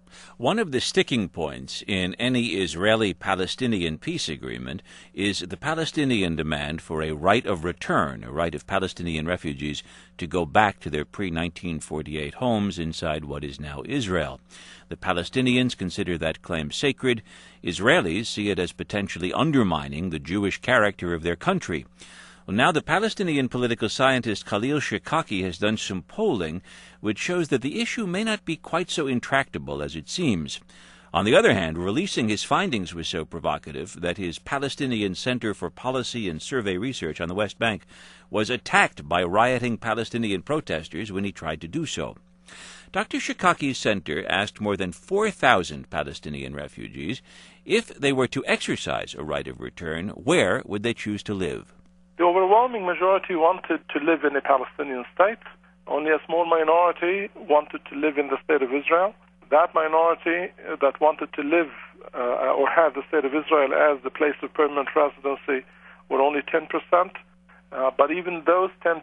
One of the sticking points in any Israeli-Palestinian peace agreement is the Palestinian demand for a right of return, a right of Palestinian refugees to go back to their pre-1948 homes inside what is now Israel. The Palestinians consider that claim sacred. Israelis see it as potentially undermining the Jewish character of their country. Well, now the Palestinian political scientist Khalil Shikaki has done some polling which shows that the issue may not be quite so intractable as it seems. On the other hand, releasing his findings was so provocative that his Palestinian Center for Policy and Survey Research on the West Bank was attacked by rioting Palestinian protesters when he tried to do so. Dr. Shikaki's center asked more than 4,000 Palestinian refugees if they were to exercise a right of return, where would they choose to live? The overwhelming majority wanted to live in a Palestinian state. Only a small minority wanted to live in the state of Israel. That minority that wanted to live or have the state of Israel as the place of permanent residency were only 10%. But even those 10%,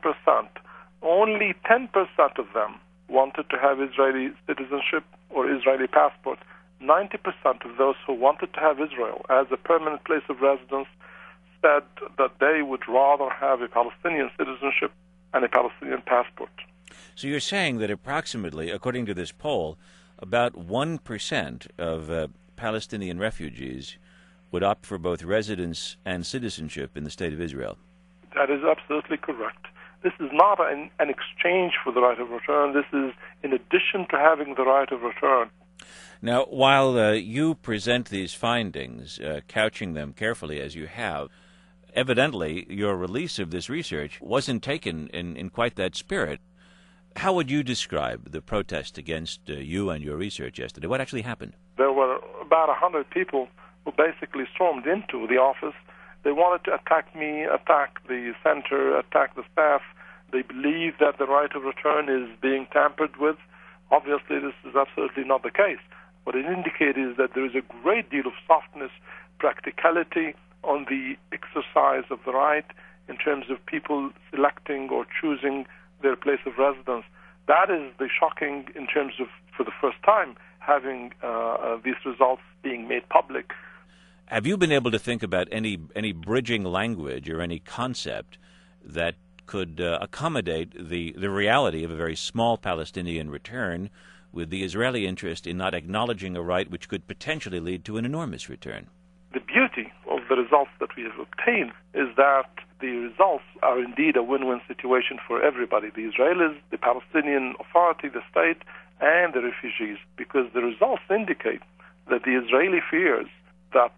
only 10% of them wanted to have Israeli citizenship or Israeli passport. 90% of those who wanted to have Israel as a permanent place of residence said that they would rather have a Palestinian citizenship and a Palestinian passport. So you're saying that approximately, according to this poll, about 1% of Palestinian refugees would opt for both residence and citizenship in the State of Israel. That is absolutely correct. This is not an exchange for the right of return. This is in addition to having the right of return. Now, while you present these findings, couching them carefully as you have, evidently your release of this research wasn't taken in quite that spirit. How would you describe the protest against you and your research yesterday? What actually happened? There were about 100 people who basically stormed into the office. They wanted to attack me, attack the center, attack the staff. They believe that the right of return is being tampered with. Obviously, this is absolutely not the case. What it indicates is that there is a great deal of softness, practicality on the exercise of the right in terms of people selecting or choosing their place of residence. That is the shocking in terms of, for the first time, having these results being made public. Have you been able to think about any bridging language or any concept that could accommodate the reality of a very small Palestinian return with the Israeli interest in not acknowledging a right which could potentially lead to an enormous return? The beauty of the results that we have obtained is that the results are indeed a win-win situation for everybody, the Israelis, the Palestinian Authority, the state, and the refugees, because the results indicate that the Israeli fears that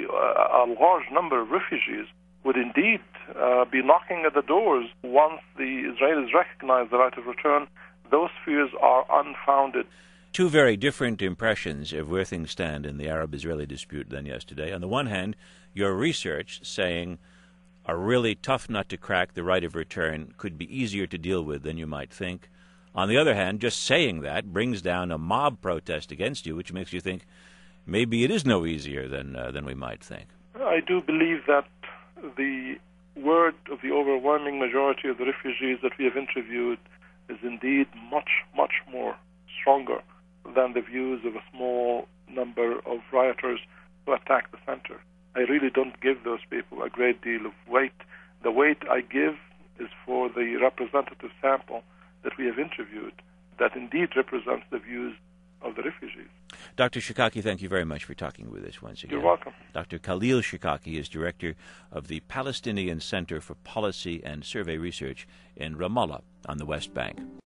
a large number of refugees would indeed be knocking at the doors once the Israelis recognize the right of return. Those fears are unfounded. Two very different impressions of where things stand in the Arab-Israeli dispute than yesterday. On the one hand, your research saying a really tough nut to crack, the right of return, could be easier to deal with than you might think. On the other hand, just saying that brings down a mob protest against you, which makes you think maybe it is no easier than we might think. I do believe that the word of the overwhelming majority of the refugees that we have interviewed is indeed much, much more stronger than the views of a small number of rioters who attacked the center. I really don't give those people a great deal of weight. The weight I give is for the representative sample that we have interviewed that indeed represents the views of the refugees. Dr. Shikaki, thank you very much for talking with us once again. You're welcome. Dr. Khalil Shikaki is director of the Palestinian Center for Policy and Survey Research in Ramallah on the West Bank.